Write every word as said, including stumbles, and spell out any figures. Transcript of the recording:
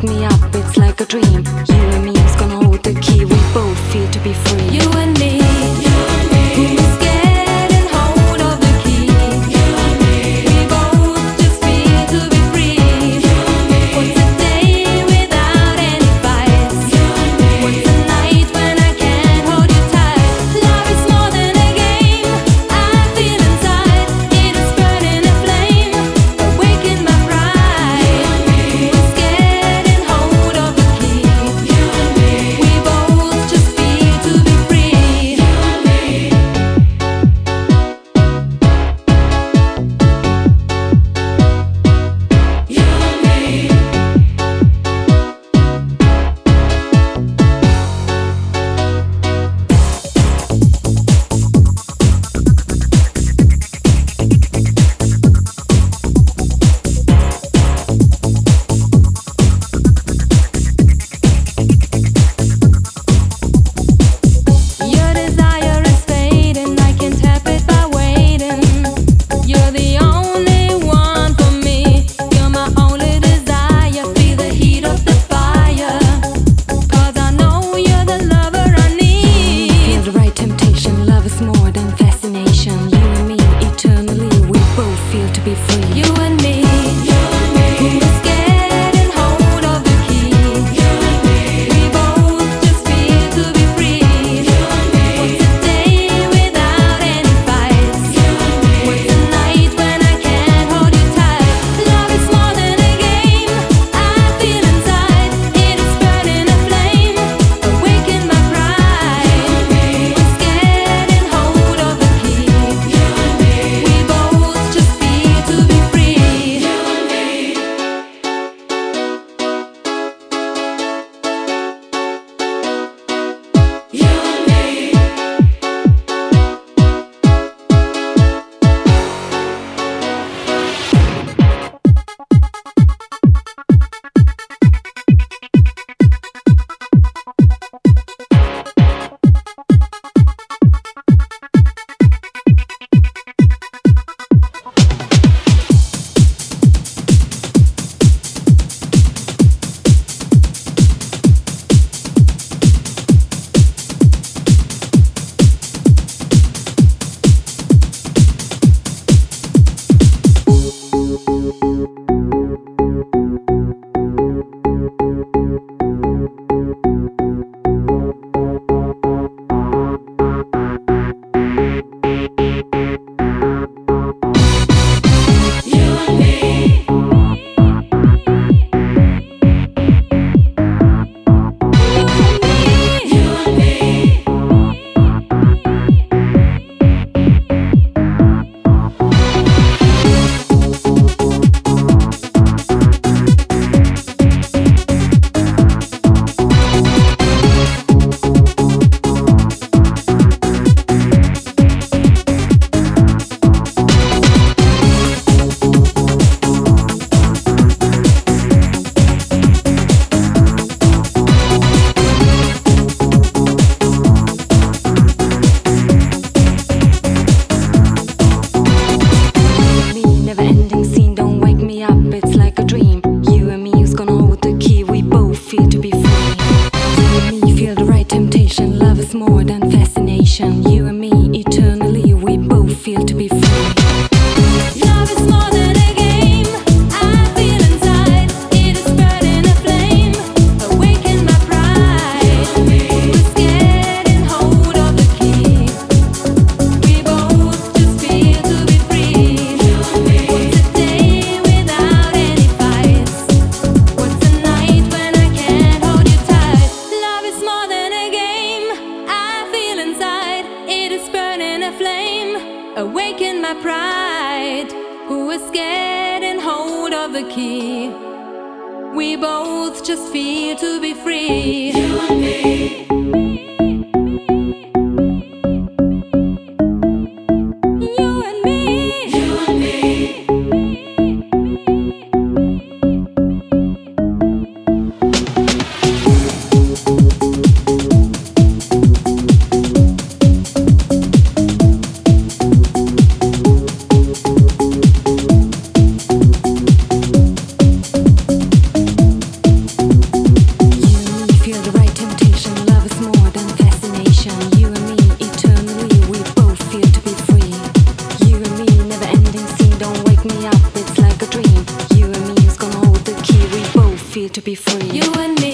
me up, it's like a dream. You and me is gonna hold the key. We both feel to be free. You and me, you and me. Who is scared and hold of the key? You and me. We both just feel to be free. You and me. What's a day without any fights? You and me. What's a night when I can't hold you tight? Love is more than a game. I feel inside. It is burning a flame. Awaken my pride. Who is scared and hold of the key? You and me. We both just feel to be free. You and me. You and me. Your desire is fading, I can't tap it by waiting. You're the only one for me. You're my only desire. Feel the heat of the fire. Cause I know you're the lover I need. Feel the right temptation. Love is more than fascination. You and me, eternally, we both feel to be free. You and me, you and me. Who is scared and hold of the key? You and me. We both just feel to be free. You and me. What's a day without any fights? You and me. What's a night when I can't hold you tight? Love is more than a game. I feel inside. It is burning a flame. Awaken my pride. Who is scared and hold of the key? You and me. We both just feel to be free. You and me. You and me. You and me. You and me. Me, never ending scene, don't wake me up, it's like a dream. You and me is gonna hold the key, we both feel to be free. You and me feel the right temptation, love is more than fascination. You and me, eternally, we both feel to be free. Love is more than a game, I feel inside, it is burning a flame. Awaken my pride. Who is scared and hold of the key? We both just feel to be free. You and me. What's a day without any fights? What's a night when I can't hold you tight? Love is more than a game. I feel inside. It is burning a flame. Awaken my pride. Who is scared and hold of the key? We both just feel to be free. You and me. You and me. You and me. feel to be free. You and me.